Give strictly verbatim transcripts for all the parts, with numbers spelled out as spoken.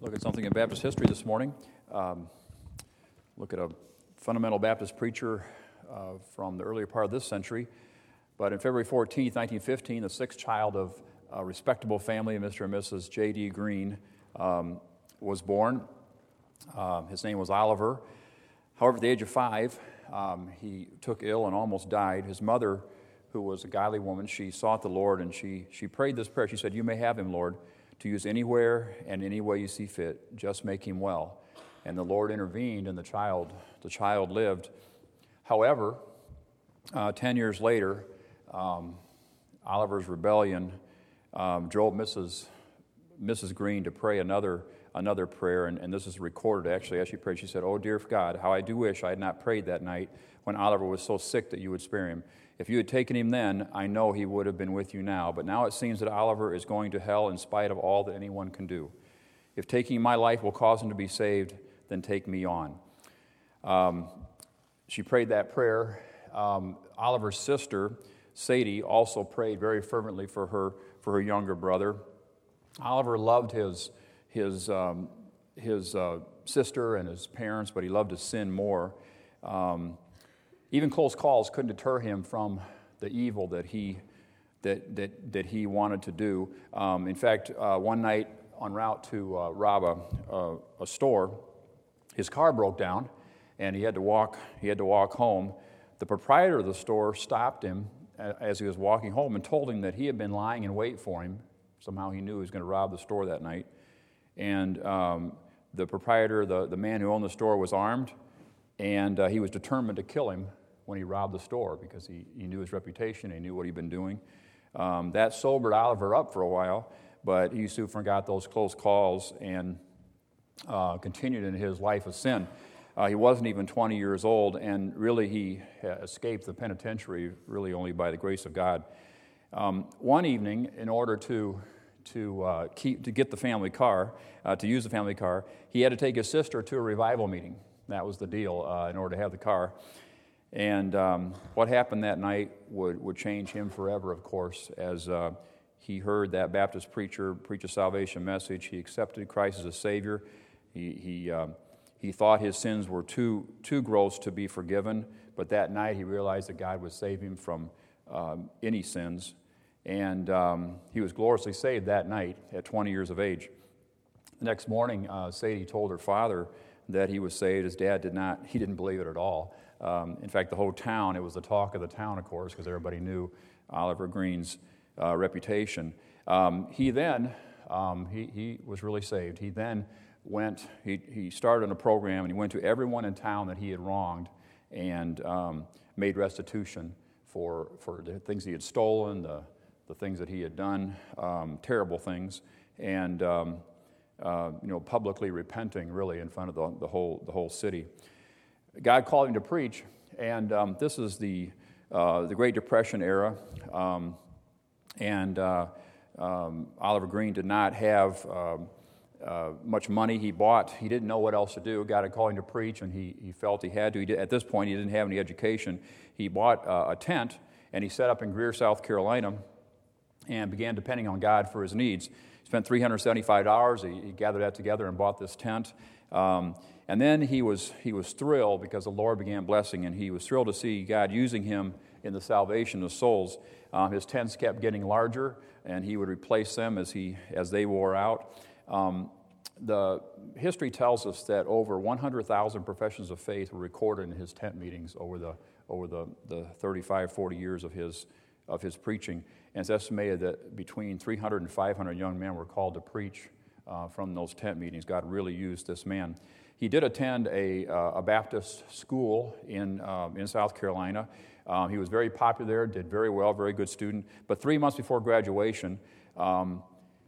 Look at something in Baptist history this morning. Um, look at a fundamental Baptist preacher uh, from the earlier part of this century. But on February fourteenth, nineteen fifteen, the sixth child of a respectable family, Mister and Missus J D Green, um, was born. Um, his name was Oliver. However, at the age of five, um, he took ill and almost died. His mother, who was a godly woman, she sought the Lord, and she, she prayed this prayer. She said, "You may have him, Lord, to use anywhere and any way you see fit. Just make him well." And the Lord intervened, and the child, the child lived. However, uh, ten years later, um, Oliver's rebellion um, drove Missus Missus Green to pray another another prayer, and, and this is recorded actually. As she prayed, she said, "Oh, dear God, how I do wish I had not prayed that night when Oliver was so sick that you would spare him. If you had taken him then, I know he would have been with you now. But now it seems that Oliver is going to hell in spite of all that anyone can do. If taking my life will cause him to be saved, then take me on." Um, she prayed that prayer. Um, Oliver's sister, Sadie, also prayed very fervently for her for her younger brother. Oliver loved his his um, his uh, sister and his parents, but he loved his sin more. Um, even close calls couldn't deter him from the evil that he that that that he wanted to do. Um, in fact, uh, one night en route to uh, rob a, a, a store, his car broke down, and he had to walk. He had to walk home. The proprietor of the store stopped him as he was walking home and told him that he had been lying in wait for him. Somehow he knew he was going to rob the store that night. And um, the proprietor, the, the man who owned the store, was armed, and uh, he was determined to kill him when he robbed the store because he, he knew his reputation, he knew what he'd been doing. Um, that sobered Oliver up for a while, but he soon forgot those close calls and uh, continued in his life of sin. Uh, he wasn't even twenty years old, and really he escaped the penitentiary really only by the grace of God. Um, one evening, in order to to uh, keep to get the family car, uh, to use the family car, he had to take his sister to a revival meeting. That was the deal uh, in order to have the car. And um, what happened that night would, would change him forever, of course, as uh, he heard that Baptist preacher preach a salvation message. He accepted Christ as a Savior. He he uh, he thought his sins were too too gross to be forgiven, but that night he realized that God would save him from um, any sins. And um, he was gloriously saved that night at twenty years of age. The next morning, uh, Sadie told her father that he was saved. His dad did not, he didn't believe it at all. Um, in fact, the whole town, it was the talk of the town, of course, because everybody knew Oliver Green's uh, reputation. Um, he then, um, he, he was really saved. He then went, he, he started a program, and he went to everyone in town that he had wronged and um, made restitution for, for the things he had stolen, the the things that he had done, um, terrible things, and um, uh, you know, publicly repenting really in front of the, the whole the whole city. God called him to preach, and um, this is the uh, the Great Depression era, um, and uh, um, Oliver Green did not have uh, uh, much money. He bought. He didn't know what else to do. God had called him to preach, and he he felt he had to. He did, at this point, he didn't have any education. He bought uh, a tent, and he set up in Greer, South Carolina, and began depending on God for his needs. He spent three hundred seventy-five dollars. He, he gathered that together and bought this tent. Um, and then he was he was thrilled because the Lord began blessing, and he was thrilled to see God using him in the salvation of souls. Um, his tents kept getting larger, and he would replace them as he as they wore out. Um, the history tells us that over one hundred thousand professions of faith were recorded in his tent meetings over the over the, the thirty-five, forty years of his of his preaching. And it's estimated that between three hundred and five hundred young men were called to preach uh, from those tent meetings. God really used this man. He did attend a, uh, a Baptist school in um, in South Carolina. Um, he was very popular there, did very well, very good student. But three months before graduation, um,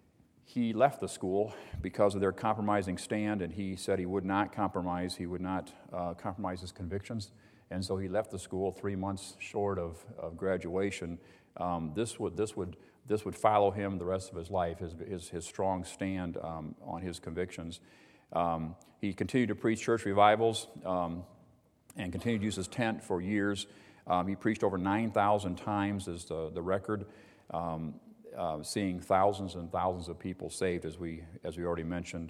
he left the school because of their compromising stand, and he said he would not compromise. He would not uh, compromise his convictions. And so he left the school three months short of, of graduation. Um, this would this would this would follow him the rest of his life. His his, his strong stand um, on his convictions. Um, he continued to preach church revivals um, and continued to use his tent for years. Um, he preached over nine thousand times is the the record, um, uh, seeing thousands and thousands of people saved, as we as we already mentioned.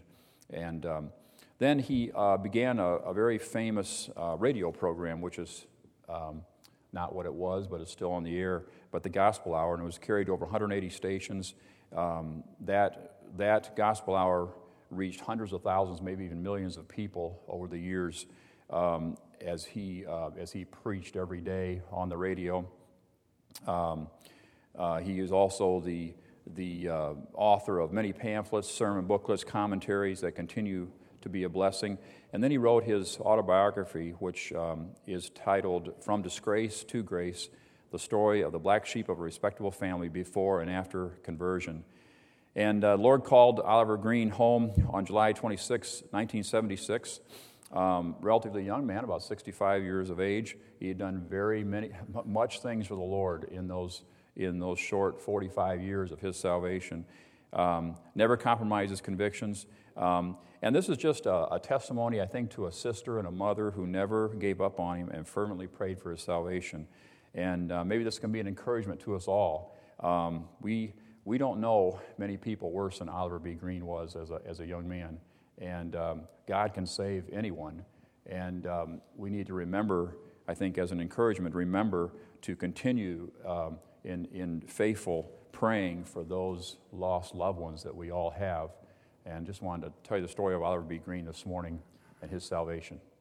And um, then he uh, began a, a very famous uh, radio program, which is um, not what it was, but it's still on the air, but the Gospel Hour, and it was carried to over one hundred eighty stations. Um, that, that Gospel Hour reached hundreds of thousands, maybe even millions of people over the years um, as he uh, as he preached every day on the radio. Um, uh, he is also the the uh, author of many pamphlets, sermon booklets, commentaries that continue to be a blessing. And then he wrote his autobiography, which um, is titled From Disgrace to Grace, the story of the black sheep of a respectable family before and after conversion. And uh, Lord called Oliver Greene home on July twenty-sixth, nineteen seventy-six. Um, relatively young man, about sixty-five years of age. He had done very many, much things for the Lord in those in those short forty-five years of his salvation. Um, never compromised his convictions. Um, and this is just a, a testimony, I think, to a sister and a mother who never gave up on him and fervently prayed for his salvation. And uh, maybe this can be an encouragement to us all. Um, we we don't know many people worse than Oliver B. Greene was as a as a young man. And um, God can save anyone. And um, we need to remember, I think, as an encouragement, remember to continue um, in, in faithful praying for those lost loved ones that we all have. And just wanted to tell you the story of Oliver B. Greene this morning and his salvation.